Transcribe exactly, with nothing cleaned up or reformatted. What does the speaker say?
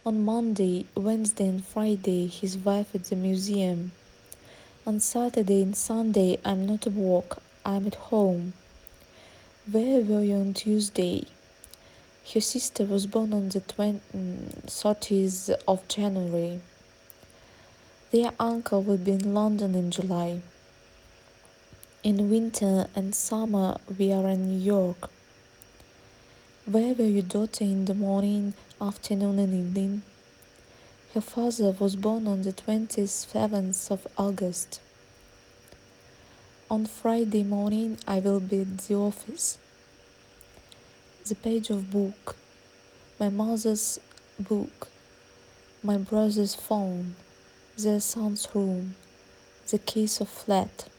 On Monday, Wednesday, and Friday, his wife at the museum. On Saturday and Sunday, I'm not at work, I'm at home. Where were you on Tuesday? Her sister was born on the thirtieth of January. Their uncle will be in London in July. In winter and summer, we are in New York. Where were your daughter in the morning, afternoon, and evening? Her father was born on the twenty-seventh of August. On Friday morning, I will be at the office. The page of book, my mother's book, my brother's phone, their son's room, the case of flat.